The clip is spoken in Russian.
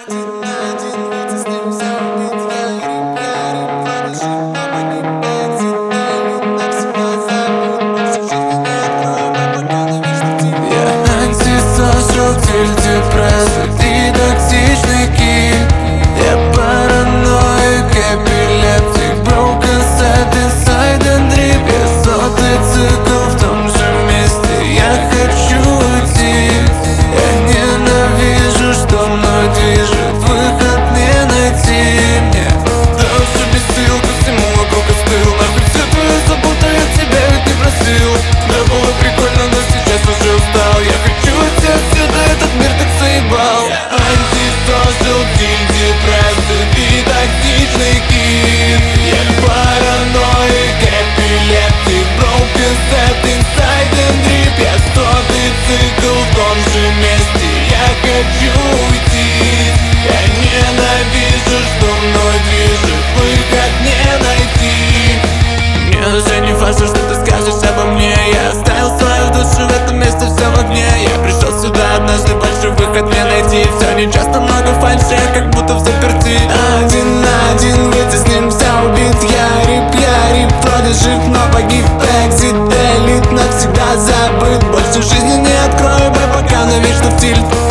Ты токсичный кит. Я параноик, эпилептик, broken sad inside and drip. Я сотый цикл в том же месте, я хочу уйти. Я ненавижу, что мной движет, выход не найти мне. Да уже без сил, ко всему вокруг остыл. Нахуй всю твою заботу, я тебя ведь не просил. Да было прикольно, но сейчас уже устал. Я хочу уйти отсюда, этот мир так заебал. Антисошал, гильди, прессы, ты токсичный кит. Я параноик, эпилептик, broken sad inside and drip. Я сотый цикл в том же месте, я хочу уйти. Я ненавижу, что мной движет, выход не найти. Мне уже не важно, что ты скажешь обо мне. Я оставил свою душу в этом месте, все в огне. Я пришел сюда однажды, больше выход не найти. Все нечасто, много фальши, как будто в заперти. Один на один вытеснимся, убит. Я рип, вроде жив, но погиб. Экзит, элит, навсегда забыт. Больше в жизни не открою, пока навечно в тильт.